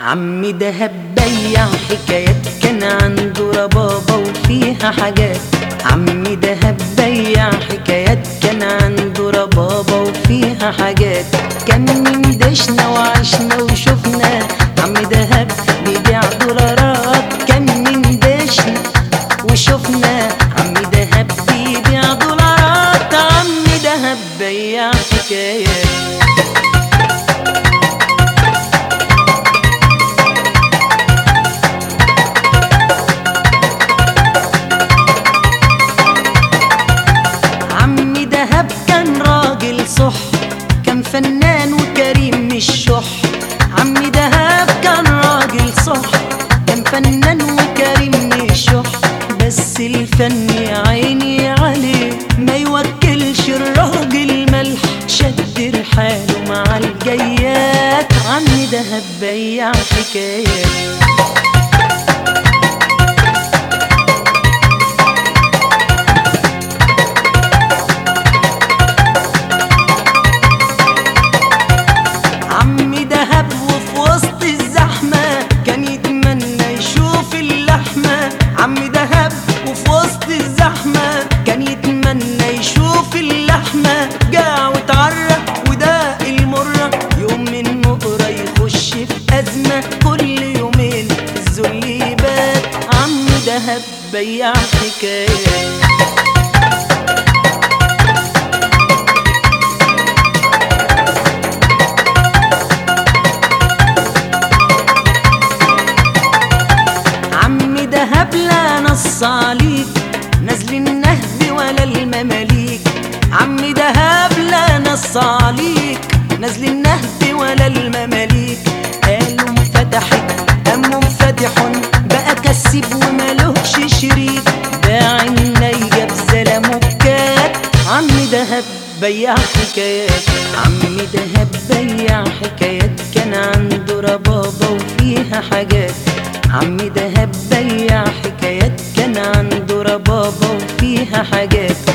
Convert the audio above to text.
عمي دهب بيع حكايات، كان عنده ربابة وفيها حاجات. عمي دهب بيع حكايات، كان عنده ربابة وفيها حاجات. كان من دشنا وعشنا وشفنا عمي دهب بيبيع دولارات. كان من دشنا وشفنا عمي دهب بيبيع دولارات. عمي دهب بيع حكايات. كان فنان وكريم مش شح. عمي دهب كان راجل صح، كان فنان وكريم مش شح. بس الفن يا عيني عليه ما يوكلش الراجل ملح. شد رحاله مع الجيات. عمي دهب بيع حكايات. عمي دهب وفي وسط الزحمة كان يتمنى يشوف اللحمة. جاع واتعرق وداق المرة، يوم من مقرة يخش في أزمة. كل يومين الذل يبات. عمي دهب بيع حكايات. دهب لا نص عليك نزل النهب ولا المماليك. عمي دهب لا نص عليك نزل النهب ولا المماليك. قالوا انفتحت أمه انفتح بقى كسب ومالهش شريك. باع النيجة بزلمه بكات. عمي دهب بيع حكايات. عمي دهب بيع حكايات، كان عنده ربابة وفيها حاجات. عمي دهب بيع حكايات، كان عنده ربابة وفيها حاجات.